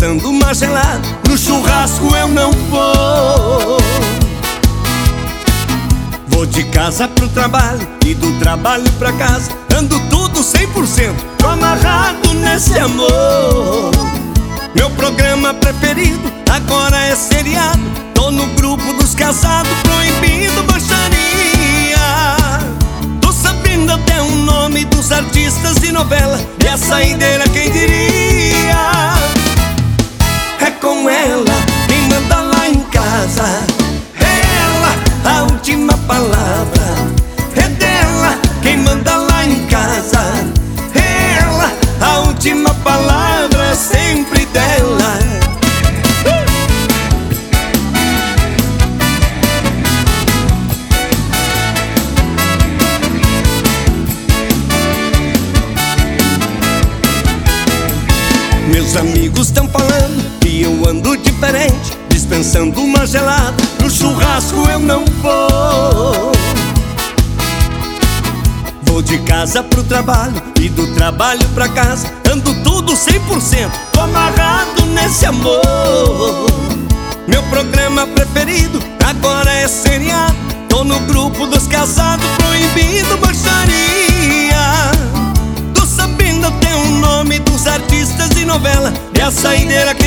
dispensando uma gelada. No churrasco eu não vou. Vou de casa pro trabalho e do trabalho pra casa. Ando tudo 100%, tô amarrado nesse amor. Meu programa preferido agora é seriado. Tô no grupo dos casados, proibindo baixaria. Tô sabendo até o nome dos artistas de novela. E a saideira quem diria? É com ela, quem manda lá em casa. Ela, a última palavra é dela, quem manda lá em casa. Ela, a última palavra é sempre dela. Meus amigos estão falando que eu ando diferente, dispensando uma gelada. No churrasco eu não vou. Vou de casa pro trabalho e do trabalho pra casa. Ando tudo 100%, tô amarrado nesse amor. Meu programa preferido agora é seriado. Tô no grupo dos casados, proibindo baixaria. Tô sabendo até o nome dos artistas de novela. E a saideira